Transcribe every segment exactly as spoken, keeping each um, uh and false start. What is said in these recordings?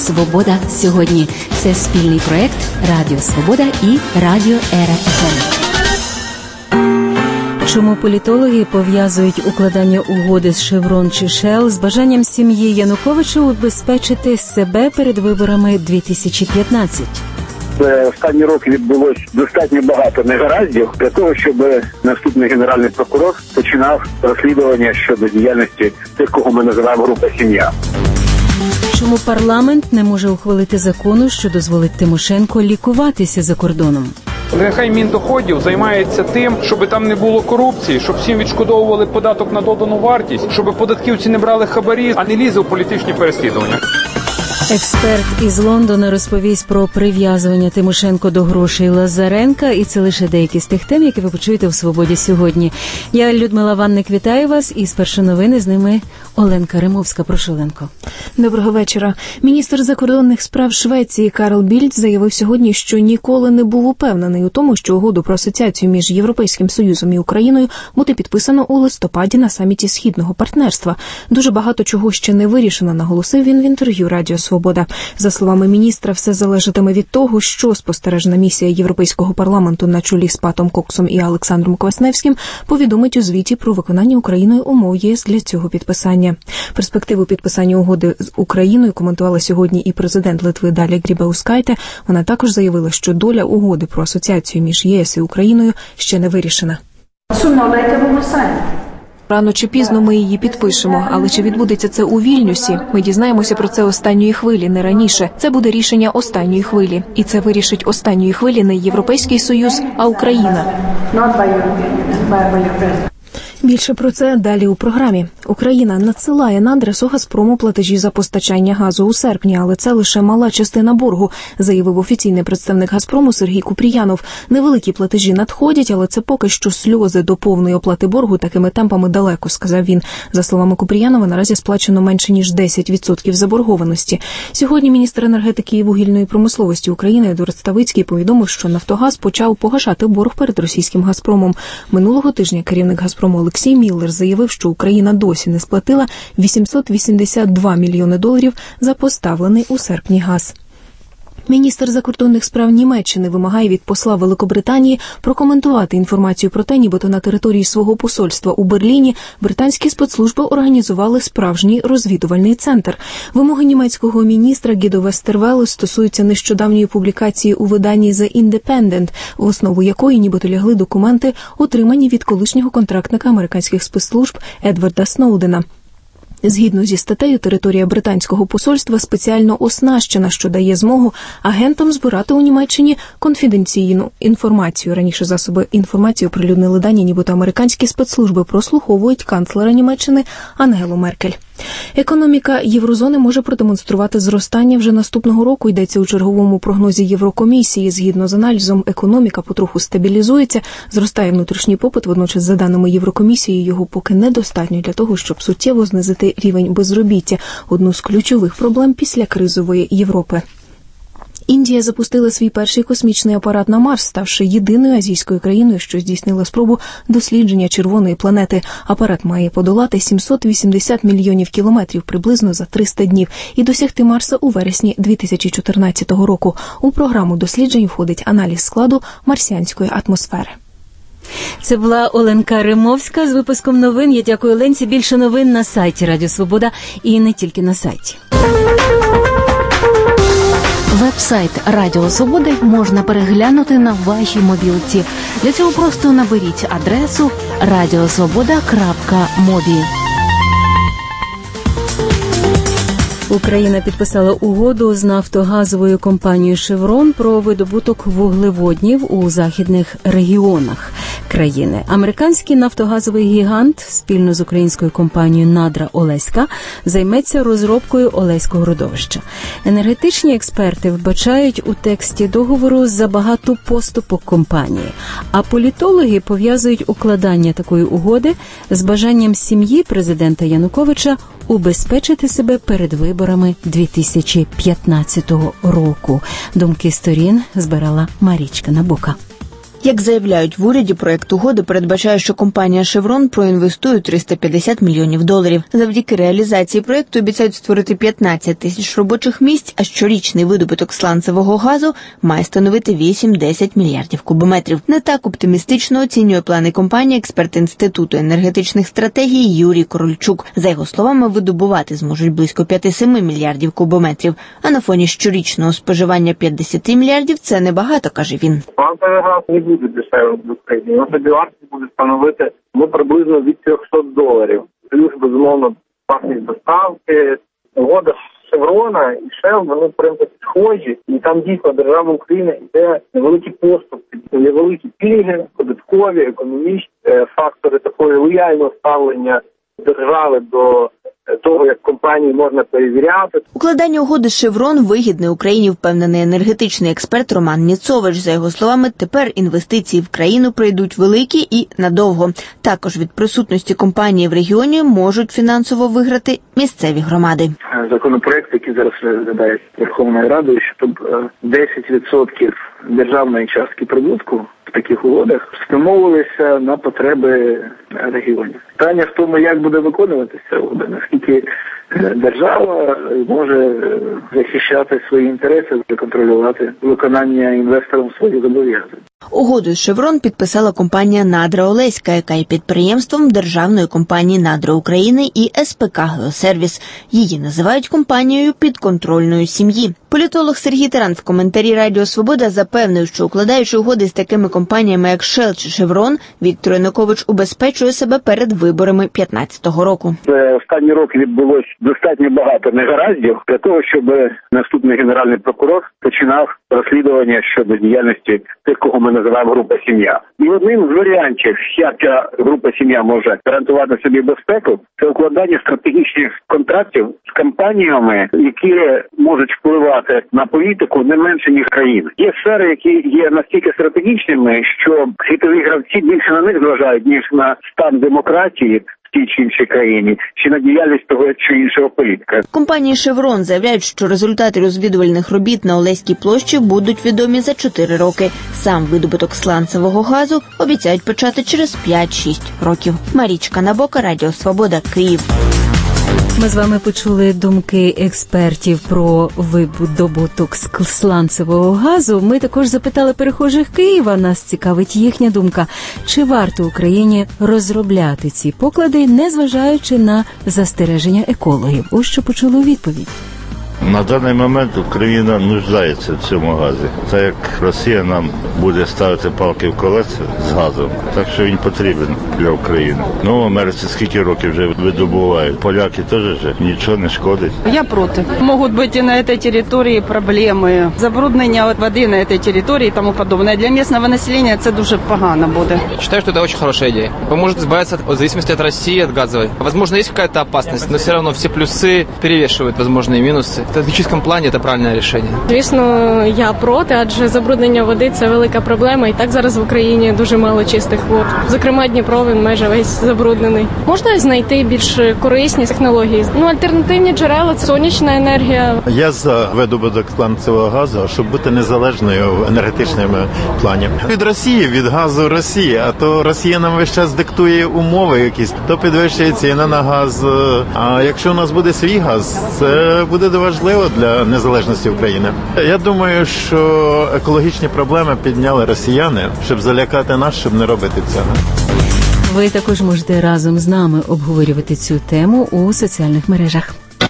Свобода сьогодні. Це спільний проект Радіо Свобода і Радіо Ера еф ем. Чому політологи пов'язують укладання угоди з Chevron чи Shell з бажанням сім'ї Януковича убезпечити себе перед виборами дві тисячі п'ятнадцятого? За останні роки відбулось достатньо багато негараздів для того, щоб наступний генеральний прокурор починав розслідування щодо діяльності тих, кого ми називаємо група «Сім'я». Чому парламент не може ухвалити закону, що дозволить Тимошенко лікуватися за кордоном? Нехай Міндоходів займається тим, щоб там не було корупції, щоб всім відшкодовували податок на додану вартість, щоб податківці не брали хабарі, а не лізли в політичні переслідування. Експерт із Лондона розповість про прив'язування Тимошенко до грошей Лазаренка, і це лише деякі з тих тем, які ви почуєте в «Свободі сьогодні». Я, Людмила Ванник, вітаю вас, і спершу новини, з ними Оленка Римовська. Прошу, Оленко. Доброго вечора. Міністр закордонних справ Швеції Карл Більд заявив сьогодні, що ніколи не був упевнений у тому, що угоду про асоціацію між Європейським Союзом і Україною буде підписано у листопаді на саміті Східного партнерства. Дуже багато чого ще не вирішено, наголосив він в інтерв'ю Радіо Свобода. За словами міністра, все залежатиме від того, що спостережна місія Європейського парламенту на чолі з Патом Коксом і Олександром Квасневським повідомить у звіті про виконання Україною умов ЄС для цього підписання. Перспективу підписання угоди з Україною коментувала сьогодні і президент Литви Даля Грібаускайте. Вона також заявила, що доля угоди про асоціацію між ЄС і Україною ще не вирішена. Рано чи пізно ми її підпишемо, але чи відбудеться це у Вільнюсі? Ми дізнаємося про це останньої хвилі, не раніше. Це буде рішення останньої хвилі. І це вирішить останньої хвилі не Європейський Союз, а Україна. Більше про це далі у програмі. Україна надсилає на адресу «Газпрому» платежі за постачання газу у серпні, але це лише мала частина боргу, заявив офіційний представник «Газпрому» Сергій Купріянов. Невеликі платежі надходять, але це поки що сльози до повної оплати боргу такими темпами далеко, сказав він. За словами Купріянова, наразі сплачено менше ніж десять відсотків заборгованості. Сьогодні міністр енергетики і вугільної промисловості України Едуард Ставицький повідомив, що «Нафтогаз» почав погашати борг перед російським «Газпромом». Минулого тижня керівник «Газпрому» Олексій Міллер заявив, що Україна досі не сплатила вісімсот вісімдесят два мільйони доларів за поставлений у серпні газ. Міністр закордонних справ Німеччини вимагає від посла Великобританії прокоментувати інформацію про те, нібито на території свого посольства у Берліні британські спецслужби організували справжній розвідувальний центр. Вимоги німецького міністра Гідо Вестервеле стосуються нещодавньої публікації у виданні The Independent, в основу якої нібито лягли документи, отримані від колишнього контрактника американських спецслужб Едварда Сноудена. Згідно зі статтею, територія британського посольства спеціально оснащена, що дає змогу агентам збирати у Німеччині конфіденційну інформацію. Раніше засоби інформації оприлюднили дані, нібито американські спецслужби прослуховують канцлера Німеччини Ангелу Меркель. Економіка Єврозони може продемонструвати зростання вже наступного року, йдеться у черговому прогнозі Єврокомісії. Згідно з аналізом, економіка потроху стабілізується, зростає внутрішній попит, водночас, за даними Єврокомісії, його поки недостатньо для того, щоб суттєво знизити рівень безробіття, одну з ключових проблем після кризової Європи. Індія запустила свій перший космічний апарат на Марс, ставши єдиною азійською країною, що здійснила спробу дослідження червоної планети. Апарат має подолати сімсот вісімдесят мільйонів кілометрів приблизно за триста днів і досягти Марса у вересні дві тисячі чотирнадцятого року. У програму досліджень входить аналіз складу марсіанської атмосфери. Це була Оленка Римовська з випуском новин. Я дякую Оленці. Більше новин на сайті Радіо Свобода і не тільки на сайті. Веб-сайт Радіо Свободи можна переглянути на вашій мобілці. Для цього просто наберіть адресу радіосвобода крапка мобі. Україна підписала угоду з нафтогазовою компанією Chevron про видобуток вуглеводнів у західних регіонах країни. Американський нафтогазовий гігант спільно з українською компанією «Надра Олеська» займеться розробкою Олеського родовища. Енергетичні експерти вбачають у тексті договору забагато поступок компанії, а політологи пов'язують укладання такої угоди з бажанням сім'ї президента Януковича убезпечити себе перед виборами дві тисячі п'ятнадцятого року. Думки сторін збирала Марічка Набока. Як заявляють в уряді, проект угоди передбачає, що компанія «Шеврон» проінвестує триста п'ятдесят мільйонів доларів. Завдяки реалізації проекту обіцяють створити п'ятнадцять тисяч робочих місць, а щорічний видобуток сланцевого газу має становити вісім-десять мільярдів кубометрів. Не так оптимістично оцінює плани компанії експерт Інституту енергетичних стратегій Юрій Корольчук. За його словами, видобувати зможуть близько п'ять-сім мільярдів кубометрів, а на фоні щорічного споживання п'ятдесят мільярдів це небагато, каже він. Сланцевий газ не буде дешевим в Україні. Його собівартість буде становити ну, приблизно від трьохсот доларів. Плюс, безумовно, вартість доставки. Угода «Шеврона» і «Шел», вони, в принципі, схожі. І там, дійсно, держава України йде невеликі поступки, невеликі пільги, податкові, економічні фактори такої лояльного ставлення держави до того, як компанії можна перевіряти. Укладання угоди «Шеврон» вигідне Україні, впевнений енергетичний експерт Роман Ніцович. За його словами, тепер інвестиції в країну прийдуть великі і надовго. Також від присутності компанії в регіоні можуть фінансово виграти місцеві громади. Законопроект, який зараз розглядає Верховною Радою, щоб десять відсотків державної частки прибутку в таких угодах спрямовувалися на потреби регіонів. Питання в тому, як буде виконуватися угода, наскільки держава може захищати свої інтереси і контролювати виконання інвестором своїх зобов'язань. Угоду з «Шеврон» підписала компанія «Надра Олеська», яка є підприємством державної компанії «Надра України» і ес пе ка «Геосервіс». Її називають компанією підконтрольної сім'ї. Політолог Сергій Таран в коментарі Радіо Свобода запевнив, що укладаючи угоди з такими компаніями, як «Шел» чи «Шеврон», Віктор Янукович убезпечує себе перед виборами п'ятнадцятого року. За останні роки відбулось достатньо багато негараздів для того, щоб наступний генеральний прокурор починав розслідування щодо діяльності тих, кого ми називаємо група «Сім'я». І одним з варіантів, як ця група «Сім'я» може гарантувати собі безпеку, це укладання стратегічних контрактів з компаніями, які можуть впливати на політику не менше, ніж країни. Є сфери, які є настільки стратегічними, що світові гравці більше на них зважають, ніж на стан демократії в тій чи іншій країні, чи на діяльність того чи іншого політика. Компанії «Шеврон» заявляють, що результати розвідувальних робіт на Олеській площі будуть відомі за чотири роки. Сам видобуток сланцевого газу обіцяють почати через п'ять-шість років. Марічка Набока, Радіо Свобода, Київ. Ми з вами почули думки експертів про видобуток сланцевого газу. Ми також запитали перехожих Києва, нас цікавить їхня думка. Чи варто Україні розробляти ці поклади, незважаючи на застереження екологів? Ось що почули у відповідь. На даний момент Україна нуждається в цьому газі. Так як Росія нам буде ставити палки в колеса з газом, так що він потрібен для України. Ну, в Америці скільки років вже видобувають. Поляки теж вже нічого не шкодить. Я проти. Можуть бути на цій території проблеми. Забруднення води на цій території і тому подобне. Для місцевого населення це дуже погано буде. Считаю, что это очень хорошая идея. Поможет избавиться от зависимости от России, от газовой. Возможно, есть какая-то опасность, но все равно все плюсы перевешивают возможные минусы. В стратегическом плане это правильное решение. Звісно, я проти, адже забруднення води – це велика проблема. І так зараз в Україні дуже мало чистих вод. Зокрема, Дніпро, він майже весь забруднений. Можна знайти більш корисні технології. Ну, альтернативні джерела – це сонячна енергія. Я за видобуток сланцевого газу, щоб бути незалежною в енергетичному плані. Від Росії, від газу Росії, а то Росія нам весь час диктує умови якісь, то підвищує ціна на газ. А якщо у нас буде свій газ, це буде важливо для незалежності України. Я думаю, що екологічні проблеми підняли росіяни, щоб залякати нас, щоб не робити цього. Ви також можете разом з нами обговорювати цю тему у соціальних мережах.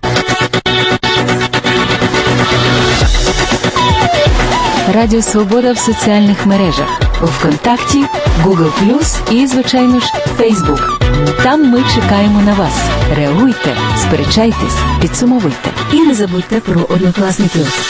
Радіо Свобода в соціальних мережах. У ВКонтакті, Google плюс і, звичайно ж, Фейсбук. Там ми чекаємо на вас. Реагуйте, сперечайтесь, підсумовуйте. І не забудьте про однокласників.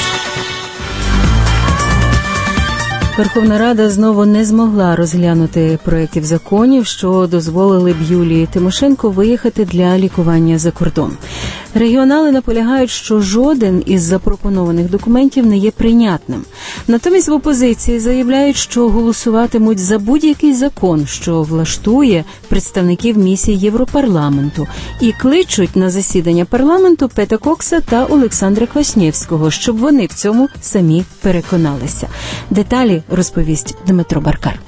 Верховна Рада знову не змогла розглянути проєктів законів, що дозволили б Юлії Тимошенко виїхати для лікування за кордон. Регіонали наполягають, що жоден із запропонованих документів не є прийнятним. Натомість в опозиції заявляють, що голосуватимуть за будь-який закон, що влаштує представників місії Європарламенту, і кличуть на засідання парламенту Пета Кокса та Олександра Кваснєвського, щоб вони в цьому самі переконалися. Деталі розповість Дмитро Баркар.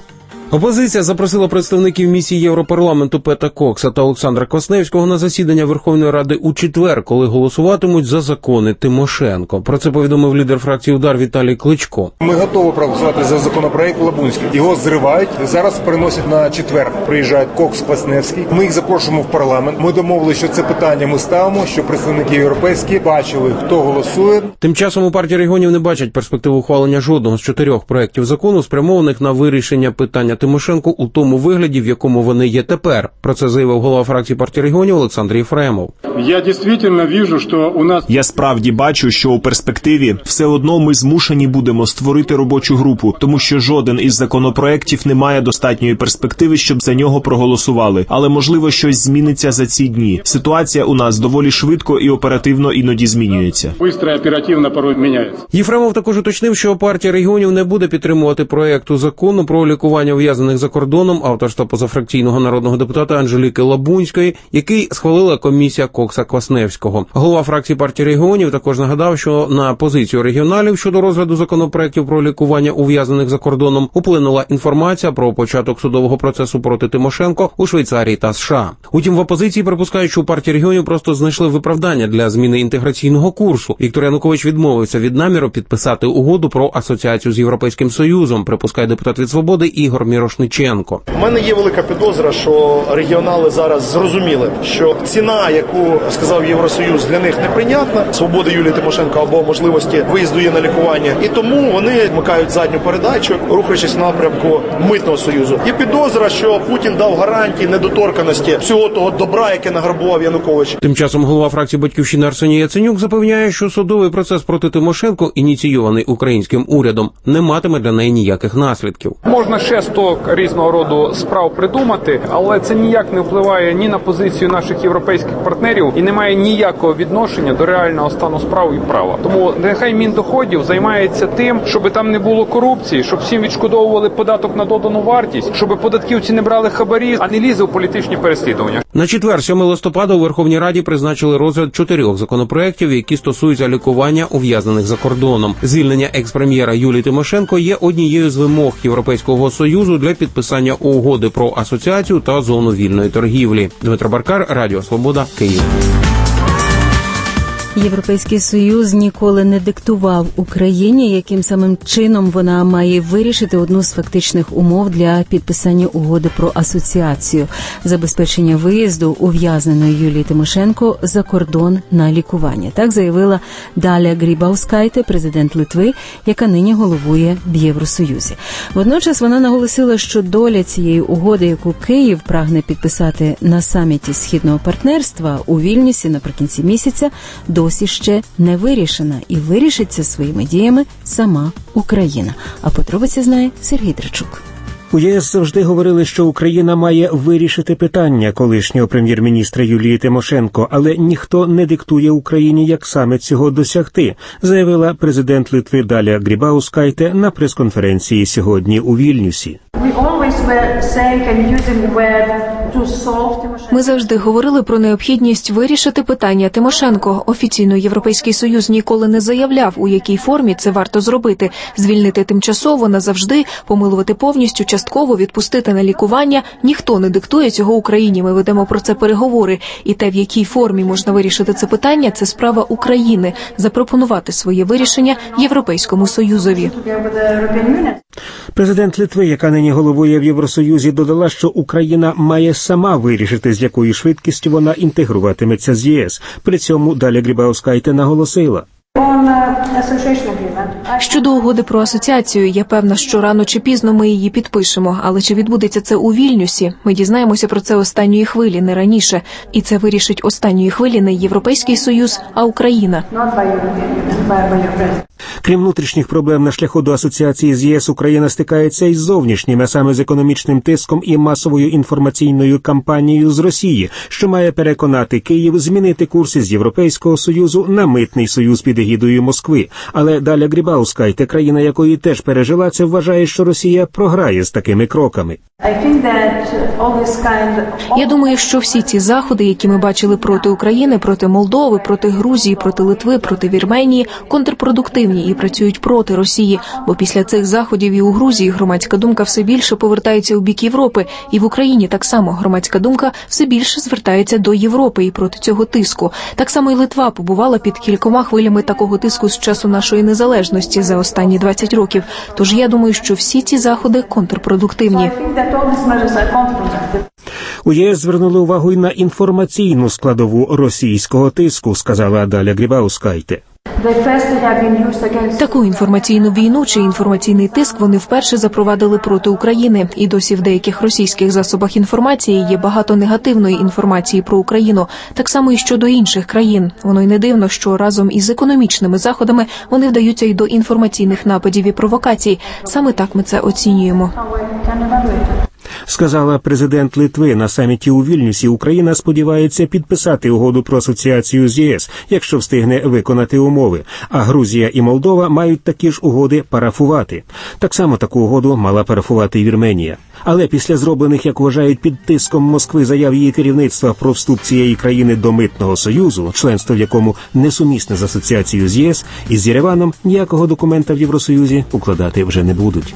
Опозиція запросила представників місії Європарламенту Пета Кокса та Олександра Квасневського на засідання Верховної Ради у четвер, коли голосуватимуть за закони Тимошенко. Про це повідомив лідер фракції «Удар» Віталій Кличко. Ми готові проголосувати за законопроект Лабунський. Його зривають, зараз переносять на четвер. Приїжджають Кокс, Квасневський. Ми їх запрошуємо в парламент. Ми домовилися, що це питання ми ставимо, що представники європейські бачили, хто голосує. Тим часом у партії регіонів не бачать перспективу ухвалення жодного з чотирьох проєктів закону, спрямованих на вирішення питання Тимошенко у тому вигляді, в якому вони є тепер. Про це заявив голова фракції партії регіонів Олександр Єфремов. Я дійсно бачу, що у нас Я справді бачу, що у перспективі все одно ми змушені будемо створити робочу групу, тому що жоден із законопроєктів не має достатньої перспективи, щоб за нього проголосували. Але можливо щось зміниться за ці дні. Ситуація у нас доволі швидко і оперативно іноді змінюється. Швидко і оперативно порой міняється. Єфремов також уточнив, що партія регіонів не буде підтримувати проєкту закону про лікування ув'язнених за кордоном авторства позафракційного народного депутата Анжеліки Лабунської, який схвалила комісія Кокса-Квасневського. Голова фракції партії регіонів також нагадав, що на позицію регіоналів щодо розгляду законопроєктів про лікування ув'язнених за кордоном вплинула інформація про початок судового процесу проти Тимошенко у Швейцарії та США. Утім, в опозиції припускають, що у партії регіонів просто знайшли виправдання для зміни інтеграційного курсу. Віктор Янукович відмовився від наміру підписати угоду про асоціацію з Європейським Союзом, припускає депутат від «Свободи» Ігор Мірошниченко. У мене є велика підозра, що регіонали зараз зрозуміли, що ціна, яку сказав Євросоюз, для них неприйнятна, свободи Юлії Тимошенко або можливості виїзду її на лікування, і тому вони вмикають задню передачу, рухаючись в напрямку митного союзу. Є підозра, що Путін дав гарантії недоторканості всього того добра, яке награбував Янукович. Тим часом голова фракції «Батьківщина» Арсеній Яценюк запевняє, що судовий процес проти Тимошенко, ініційований українським урядом, не матиме для неї ніяких наслідків. Можна ще сто різного роду справ придумати, але це ніяк не впливає ні на позицію наших європейських партнерів і не має ніякого відношення до реального стану справ і права. Тому нехай Міндоходів займається тим, щоб там не було корупції, щоб всім відшкодовували податок на додану вартість, щоб податківці не брали хабарі, а не лізли в політичні переслідування. На четвер, сьомого листопада, у Верховній Раді призначили розгляд чотирьох законопроєктів, які стосуються лікування ув'язнених за кордоном. Звільнення екс-прем'єра Юлії Тимошенко є однією з вимог Європейського Союзу для підписання угоди про асоціацію та зону вільної торгівлі. Дмитро Баркар, Радіо Свобода, Київ. Європейський Союз ніколи не диктував Україні, яким самим чином вона має вирішити одну з фактичних умов для підписання угоди про асоціацію – забезпечення виїзду ув'язненої Юлії Тимошенко за кордон на лікування. Так заявила Даля Грібаускайте, президент Литви, яка нині головує в Євросоюзі. Водночас вона наголосила, що доля цієї угоди, яку Київ прагне підписати на саміті Східного партнерства у Вільнюсі наприкінці місяця, до досі ще не вирішена, і вирішиться своїми діями сама Україна. А подробиці знає Сергій Драчук. У ЄС завжди говорили, що Україна має вирішити питання колишнього прем'єр-міністра Юлії Тимошенко, але ніхто не диктує Україні, як саме цього досягти, заявила президент Литви Даля Грібаускайте на прес-конференції сьогодні у Вільнюсі. Ми завжди говорили про необхідність вирішити питання Тимошенко. Офіційно Європейський Союз ніколи не заявляв, у якій формі це варто зробити. Звільнити тимчасово, назавжди, помилувати повністю, частково, відпустити на лікування. Ніхто не диктує цього Україні. Ми ведемо про це переговори. І те, в якій формі можна вирішити це питання, це справа України. Запропонувати своє вирішення Європейському Союзові. Президент Литви, яка нині головує в Євросоюзі, додала, що Україна має сама вирішити, з якою швидкістю вона інтегруватиметься з ЄС. При цьому Даля Грібаускайте наголосила. Щодо угоди про асоціацію, я певна, що рано чи пізно ми її підпишемо. Але чи відбудеться це у Вільнюсі? Ми дізнаємося про це останньої хвилі, не раніше. І це вирішить останньої хвилі не Європейський Союз, а Україна. Крім внутрішніх проблем на шляху до асоціації з ЄС, Україна стикається із зовнішнім, а саме з економічним тиском і масовою інформаційною кампанією з Росії, що має переконати Київ змінити курс із Європейського Союзу на митний союз під егідою Москви. Але Даля Грібаускайте, країна якої теж пережила це, вважає, що Росія програє з такими кроками. Я думаю, що всі ці заходи, які ми бачили проти України, проти Молдови, проти Грузії, проти Литви, проти Вірменії, контрпродуктивні і працюють проти Росії. Бо після цих заходів і у Грузії громадська думка все більше повертається у бік Європи. І в Україні так само громадська думка все більше звертається до Європи і проти цього тиску. Так само і Литва побувала під кількома хвилями такого тиску з часу нашої незалежності за останні двадцять років. Тож я думаю, що всі ці заходи контрпродуктивні. У ЄС звернули увагу й на інформаційну складову російського тиску, сказала Адаля Грібаускайте. Таку інформаційну війну чи інформаційний тиск вони вперше запровадили проти України. І досі в деяких російських засобах інформації є багато негативної інформації про Україну, так само і щодо інших країн. Воно й не дивно, що разом із економічними заходами вони вдаються й до інформаційних нападів і провокацій. Саме так ми це оцінюємо. Сказала президент Литви на саміті у Вільнюсі. Україна сподівається підписати угоду про асоціацію з ЄС, якщо встигне виконати умови. А Грузія і Молдова мають такі ж угоди парафувати. Так само таку угоду мала парафувати і Вірменія. Але після зроблених, як вважають, під тиском Москви заяв її керівництва про вступ цієї країни до Митного Союзу, членство в якому несумісне з асоціацією з ЄС, із Єреваном ніякого документа в Євросоюзі укладати вже не будуть.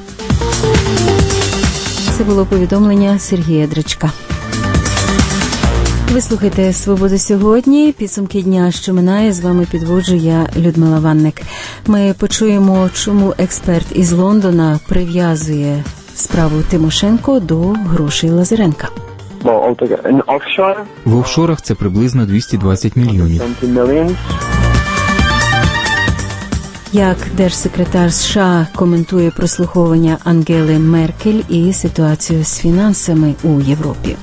Це було повідомлення Сергія Дричка. Ви слухаєте «Свободу сьогодні». Підсумки дня, що минає, з вами підводжу я, Людмила Ванник. Ми почуємо, чому експерт із Лондона прив'язує справу Тимошенко до грошей Лазаренка. В офшорах це приблизно двісті двадцять мільйонів. Як держсекретар США коментує прослуховування Ангели Меркель і ситуацію з фінансами у Європі.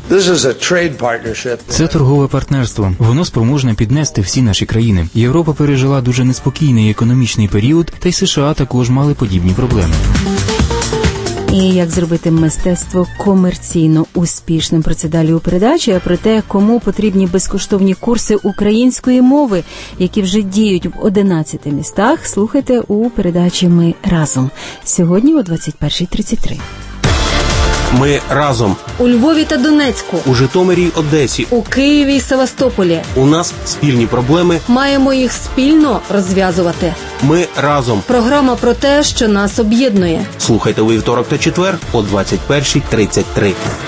Це торгове партнерство. Воно спроможне піднести всі наші країни. Європа пережила дуже неспокійний економічний період, та й США також мали подібні проблеми. І як зробити мистецтво комерційно успішним. Про це далі у передачі, а про те, кому потрібні безкоштовні курси української мови, які вже діють в одинадцяти містах, слухайте у передачі «Ми разом». Сьогодні о двадцять перша тридцять три. Ми разом. У Львові та Донецьку. У Житомирі й Одесі. У Києві й Севастополі. У нас спільні проблеми. Маємо їх спільно розв'язувати. Ми разом. Програма про те, що нас об'єднує. Слухайте у вівторок та четвер о двадцять перша тридцять три.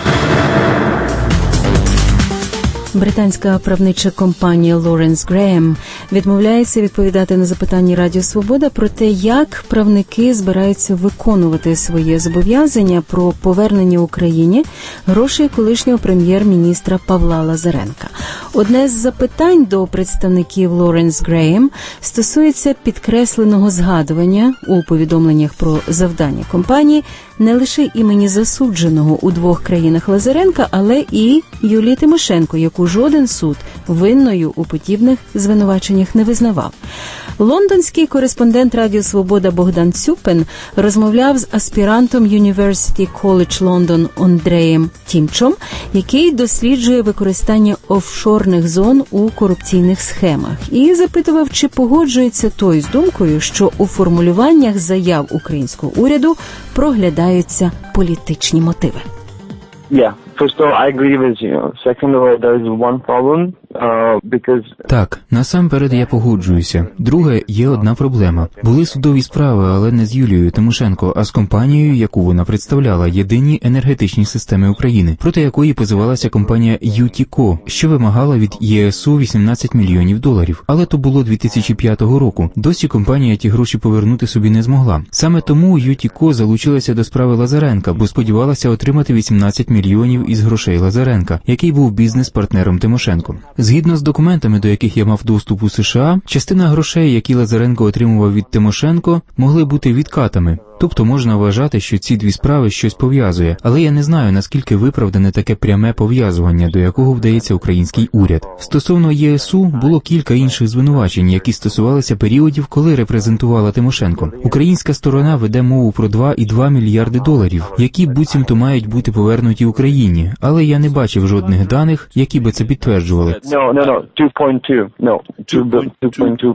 Британська правнича компанія Лоренс Греєм відмовляється відповідати на запитання Радіо Свобода про те, як правники збираються виконувати своє зобов'язання про повернення Україні грошей колишнього прем'єр-міністра Павла Лазаренка. Одне з запитань до представників Лоренс Греєм стосується підкресленого згадування у повідомленнях про завдання компанії не лише імені засудженого у двох країнах Лазаренка, але і Юлії Тимошенко, яку жоден суд винною у подібних звинуваченнях не визнавав. Лондонський кореспондент Радіо Свобода Богдан Цюпин розмовляв з аспірантом University College London Андреєм Тімчом, який досліджує використання офшорних зон у корупційних схемах, і запитував, чи погоджується той з думкою, що у формулюваннях заяв українського уряду проглядаються політичні мотиви. Yeah. First of all, I agree with you. Second of all, there is one problem, uh, because... Так, насамперед я погоджуюся. Друге, є одна проблема. Були судові справи, але не з Юлією Тимошенко, а з компанією, яку вона представляла, Єдині енергетичні системи України, проти якої позивалася компанія ю ті ко, що вимагала від ЄСУ вісімнадцять мільйонів доларів. Але то було дві тисячі п'ятого року. Досі компанія ті гроші повернути собі не змогла. Саме тому ю ті ко залучилася до справи Лазаренка, бо сподівалася отримати вісімнадцять мільйонів із грошей Лазаренка, який був бізнес-партнером Тимошенко. Згідно з документами, до яких я мав доступ у США, частина грошей, які Лазаренко отримував від Тимошенко, могли бути відкатами. Тобто можна вважати, що ці дві справи щось пов'язує, але я не знаю, наскільки виправдане таке пряме пов'язування, до якого вдається український уряд. Стосовно ЄСУ було кілька інших звинувачень, які стосувалися періодів, коли репрезентувала Тимошенко. Українська сторона веде мову про два і два мільярди доларів, які буцімто мають бути повернуті Україні, але я не бачив жодних даних, які би це підтверджували. No, no, no, two point two. No, two point two.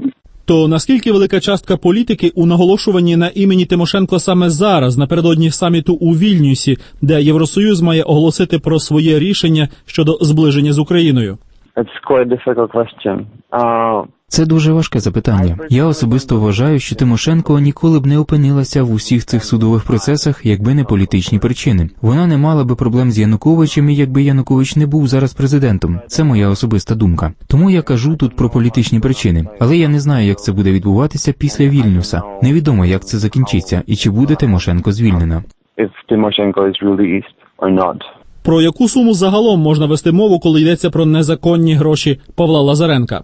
то наскільки велика частка політики у наголошуванні на імені Тимошенко саме зараз, напередодні саміту у Вільнюсі, де Євросоюз має оголосити про своє рішення щодо зближення з Україною? It's quite a difficult question. Uh... Це дуже важке запитання. Я особисто вважаю, що Тимошенко ніколи б не опинилася в усіх цих судових процесах, якби не політичні причини. Вона не мала би проблем з Януковичем, якби Янукович не був зараз президентом. Це моя особиста думка. Тому я кажу тут про політичні причини. Але я не знаю, як це буде відбуватися після Вільнюса. Невідомо, як це закінчиться і чи буде Тимошенко звільнена. If Tymoshenko is released or not. Про яку суму загалом можна вести мову, коли йдеться про незаконні гроші Павла Лазаренка?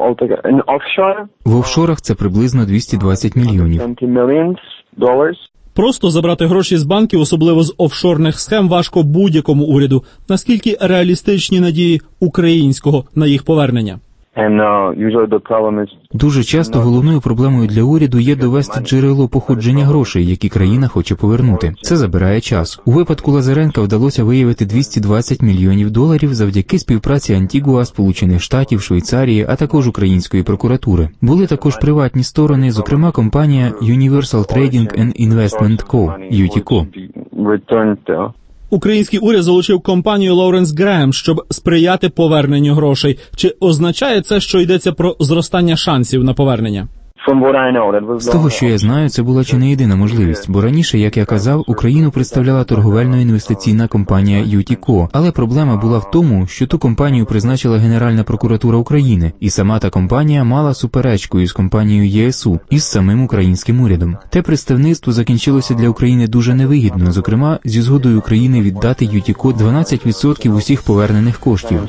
В офшорах це приблизно двісті двадцять мільйонів. Просто забрати гроші з банків, особливо з офшорних схем, важко будь-якому уряду. Наскільки реалістичні надії українського на їх повернення? Дуже часто головною проблемою для уряду є довести джерело походження грошей, які країна хоче повернути. Це забирає час. У випадку Лазаренка вдалося виявити двісті двадцять мільйонів доларів завдяки співпраці Антігуа, Сполучених Штатів, Швейцарії, а також української прокуратури. Були також приватні сторони, зокрема компанія Universal Trading and Investment Co. ю ті ко. Український уряд залучив компанію Лоуренс Греем, щоб сприяти поверненню грошей. Чи означає це, що йдеться про зростання шансів на повернення? З того, що я знаю, це була чи не єдина можливість, бо раніше, як я казав, Україну представляла торговельно-інвестиційна компанія ю ті ко, але проблема була в тому, що ту компанію призначила Генеральна прокуратура України, і сама та компанія мала суперечку із компанією є ес у, із самим українським урядом. Те представництво закінчилося для України дуже невигідно, зокрема, зі згодою України віддати ю ті ко дванадцять відсотків усіх повернених коштів.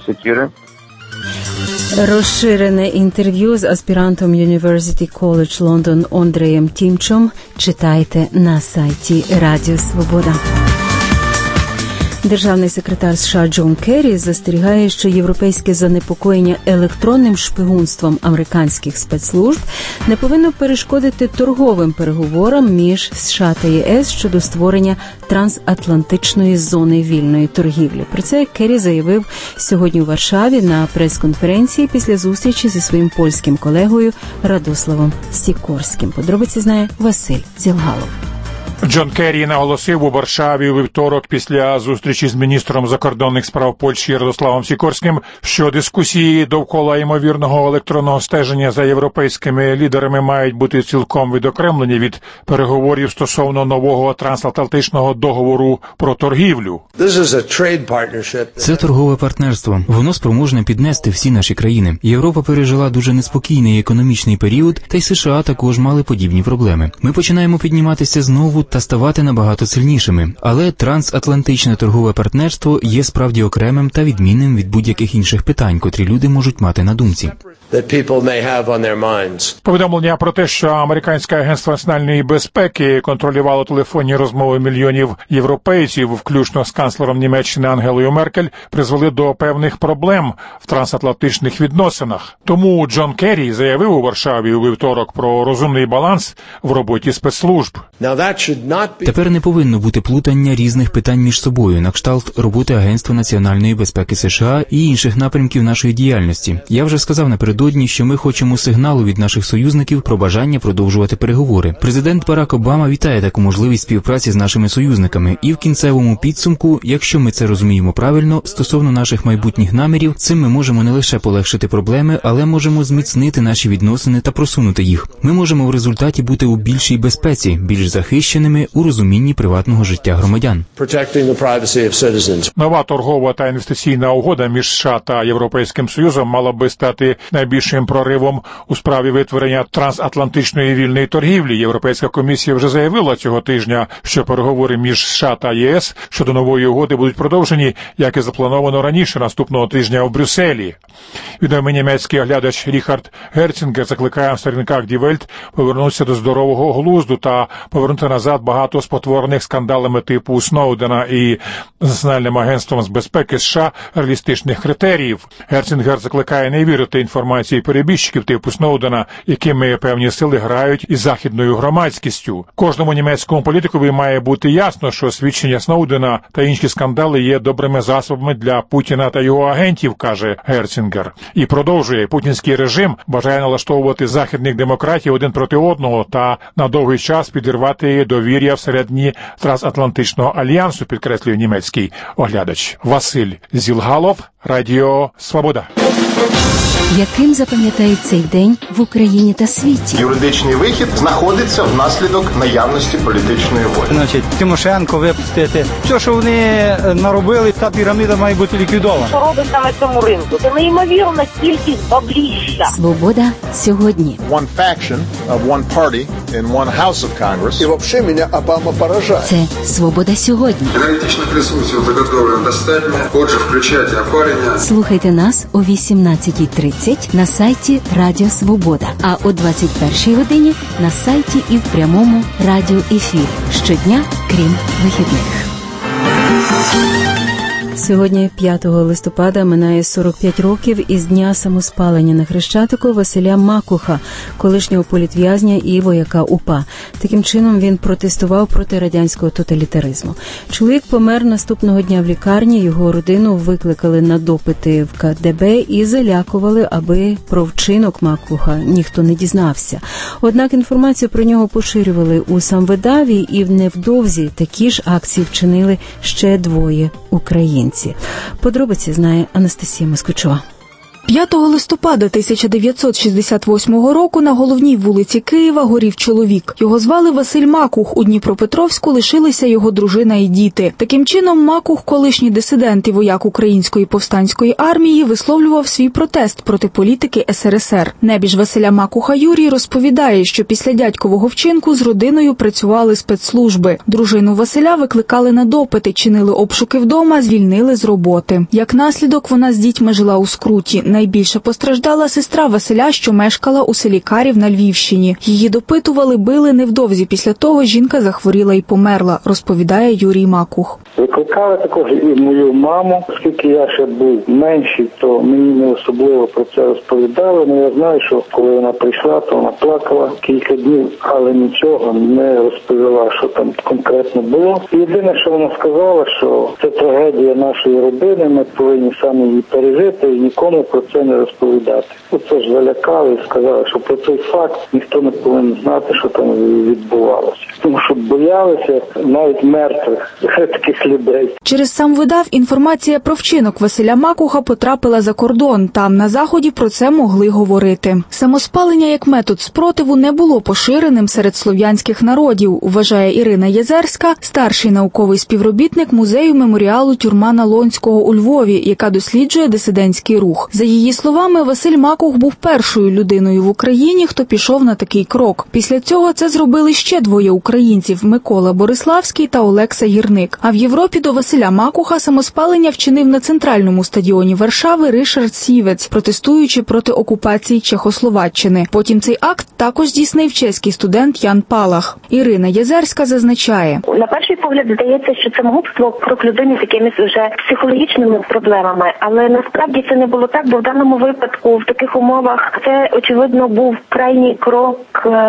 Розширене інтерв'ю з аспірантом University College London Ондреєм Тімчом читайте на сайті Радіо Свобода. Державний секретар США Джон Керрі застерігає, що європейське занепокоєння електронним шпигунством американських спецслужб не повинно перешкодити торговим переговорам між США та є ес щодо створення трансатлантичної зони вільної торгівлі. Про це Керрі заявив сьогодні у Варшаві на прес-конференції після зустрічі зі своїм польським колегою Радославом Сікорським. Подробиці знає Василь Зілгалов. Джон Керрі наголосив у Варшаві у вівторок після зустрічі з міністром закордонних справ Польщі Радославом Сікорським, що дискусії довкола ймовірного електронного стеження за європейськими лідерами мають бути цілком відокремлені від переговорів стосовно нового трансатлантичного договору про торгівлю. Це торгове партнерство. Воно спроможне піднести всі наші країни. Європа пережила дуже неспокійний економічний період, та й США також мали подібні проблеми. Ми починаємо підніматися знову та ставати набагато сильнішими. Але трансатлантичне торгове партнерство є справді окремим та відмінним від будь-яких інших питань, котрі люди можуть мати на думці. Повідомлення про те, що американське агентство національної безпеки контролювало телефонні розмови мільйонів європейців, включно з канцлером Німеччини Ангелою Меркель, призвели до певних проблем в трансатлантичних відносинах. Тому Джон Керрі заявив у Варшаві у вівторок про розумний баланс в роботі спецслужб. Тепер не повинно бути плутання різних питань між собою, на кшталт роботи Агентства національної безпеки США і інших напрямків нашої діяльності. Я вже сказав напередодні, що ми хочемо сигналу від наших союзників про бажання продовжувати переговори. Президент Барак Обама вітає таку можливість співпраці з нашими союзниками. І в кінцевому підсумку, якщо ми це розуміємо правильно, стосовно наших майбутніх намірів, цим ми можемо не лише полегшити проблеми, але можемо зміцнити наші відносини та просунути їх. Ми можемо в результаті бути у більшій безпеці, більш захищеними у розумінні приватного життя громадян. Нова торгова та інвестиційна угода між США та Європейським Союзом мала би стати найбільшим проривом у справі витворення трансатлантичної вільної торгівлі. Європейська комісія вже заявила цього тижня, що переговори між США та є ес щодо нової угоди будуть продовжені, як і заплановано раніше, наступного тижня у Брюсселі. Відомий німецький оглядач Ріхард Герцінгер закликає в сторінках Die Welt повернутися до здорового глузду та повернути назад назад багато спотворених скандалами типу Сноудена і Національним агентством з безпеки США реалістичних критеріїв. Герцінгер закликає не вірити інформації перебіжчиків типу Сноудена, якими певні сили грають із західною громадськістю. Кожному німецькому політикові має бути ясно, що свідчення Сноудена та інші скандали є добрими засобами для Путіна та його агентів, каже Герцінгер. І продовжує, путінський режим бажає налаштовувати західних демократів один проти одного та на довгий час підірвати довір'я всередині Трансатлантичного альянсу, підкреслює німецький оглядач. Василь Зілгалов, Радіо Свобода. Яким запам'ятають цей день в Україні та світі? Юридичний вихід знаходиться внаслідок наявності політичної волі. Значить, Тимошенко випустити. Все, що вони наробили, та піраміда має бути ліквідована. Що робиться на цьому ринку? Це неймовірна кількість бабліща. Свобода сьогодні. One faction of one party in one house of Congress. І взагалі мене Обама поражає. Це Свобода сьогодні. Аналітичних ресурсів заготовлено достатньо. Отже, включайте опалення. Слухайте нас о вісімнадцятій тридцять на сайті Радіо Свобода, а о двадцять першій годині на сайті і в прямому радіоефірі. Щодня, крім вихідних. Сьогодні, п'ятого листопада, минає сорок п'ять років із дня самоспалення на Хрещатику Василя Макуха, колишнього політв'язня і вояка УПА. Таким чином він протестував проти радянського тоталітаризму. Чоловік помер наступного дня в лікарні, його родину викликали на допити в ка де бе і залякували, аби про вчинок Макуха ніхто не дізнався. Однак інформацію про нього поширювали у самвидаві, і невдовзі такі ж акції вчинили ще двоє українців. Подробиці знає Анастасія Москвичова. п'ятого листопада тисяча дев'ятсот шістдесят восьмого року на головній вулиці Києва горів чоловік. Його звали Василь Макух. У Дніпропетровську лишилися його дружина і діти. Таким чином, Макух, колишній дисидент і вояк Української повстанської армії, висловлював свій протест проти політики ес ер ес ер. Небіж Василя Макуха Юрій розповідає, що після дядькового вчинку з родиною працювали спецслужби. Дружину Василя викликали на допити, чинили обшуки вдома, звільнили з роботи. Як наслідок, вона з дітьми жила у скруті. Найбільше постраждала сестра Василя, що мешкала у селі Карів на Львівщині. Її допитували, били невдовзі. Після того жінка захворіла і померла, розповідає Юрій Макух. Викликали також і мою маму. Оскільки я ще був менший, то мені не особливо про це розповідали. Але я знаю, що коли вона прийшла, то вона плакала кілька днів, але нічого не розповіла, що там конкретно було. Єдине, що вона сказала, що це трагедія нашої родини, ми повинні самі її пережити і нікому про це не розповідати. Оце ж залякали і сказали, що про цей факт ніхто не повинен знати, що там відбувалося. Тому що боялися навіть мертвих таких людей. Через самвидав інформація про вчинок Василя Макуха потрапила за кордон. Там на Заході про це могли говорити. Самоспалення як метод спротиву не було поширеним серед слов'янських народів, вважає Ірина Єзерська, старший науковий співробітник музею меморіалу Тюрмана Лонського у Львові, яка досліджує дисидентський рух. За її словами, Василь Макух був першою людиною в Україні, хто пішов на такий крок. Після цього це зробили ще двоє українців – Микола Бориславський та Олекса Гірник. А в Європі до Василя Макуха самоспалення вчинив на центральному стадіоні Варшави Ришард Сівець, протестуючи проти окупації Чехословаччини. Потім цей акт також здійснив чеський студент Ян Палах. Ірина Єзерська зазначає. На перший погляд здається, що самогубство крок людини з якимись вже психологічними проблемами, але насправді це не було так, бо в даному випадку в таких умовах це, очевидно, був крайній крок,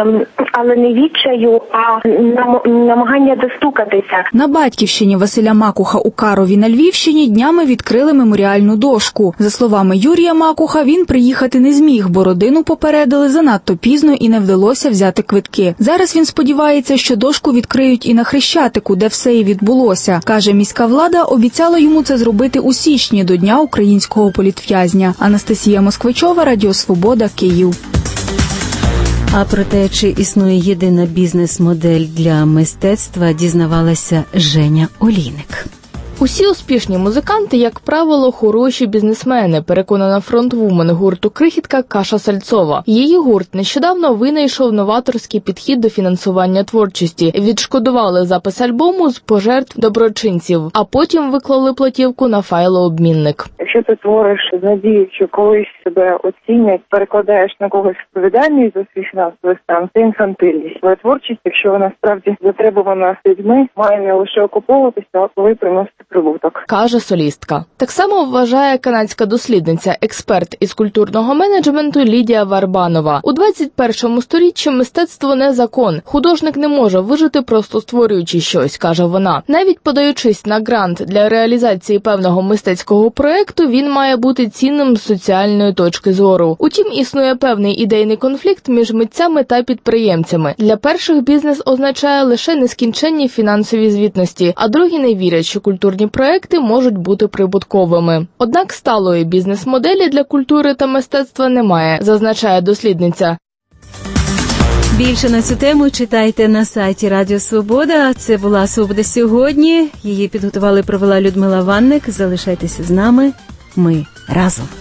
але не відчаю, а намагання достукатися. На батьківщині Василя Макуха у Карові на Львівщині днями відкрили меморіальну дошку. За словами Юрія Макуха, він приїхати не зміг, бо родину попередили занадто пізно і не вдалося взяти квитки. Зараз він сподівається, що дошку відкриють і на Хрещатику, де все і відбулося. Каже, міська влада обіцяла йому це зробити у січні до Дня українського політв'язня. Анастасія Москвичова, Радіо Свобода, Київ. А про те, чи існує єдина бізнес-модель для мистецтва, дізнавалася Женя Олійник. Усі успішні музиканти, як правило, хороші бізнесмени, переконана фронтвумен гурту «Крихітка» Каша Сальцова. Її гурт нещодавно винайшов новаторський підхід до фінансування творчості. Відшкодували запис альбому з пожертв доброчинців, а потім виклали платівку на файлообмінник. Якщо ти твориш з надією, що колись себе оцінять, перекладаєш на когось відповідальність за свій фінансовий стан, це інфантильність. Твоя творчість, якщо вона справді затребувана людьми, має не лише окуповуватися, а коли приносити прибуток, каже солістка. Так само вважає канадська дослідниця, експерт із культурного менеджменту Лідія Варбанова. У двадцять першому сторіччі мистецтво не закон. Художник не може вижити, просто створюючи щось, каже вона. Навіть подаючись на грант для реалізації певного мистецького проекту, він має бути цінним з соціальної точки зору. Утім, існує певний ідейний конфлікт між митцями та підприємцями. Для перших бізнес означає лише нескінченні фінансові звітності, а другі не вірять, що культурні проекти можуть бути прибутковими. Однак сталої бізнес-моделі для культури та мистецтва немає, зазначає дослідниця. Більше на цю тему читайте на сайті Радіо Свобода. Це була «Свобода сьогодні». Її підготували і провела Людмила Ванник. Залишайтеся з нами. Ми разом.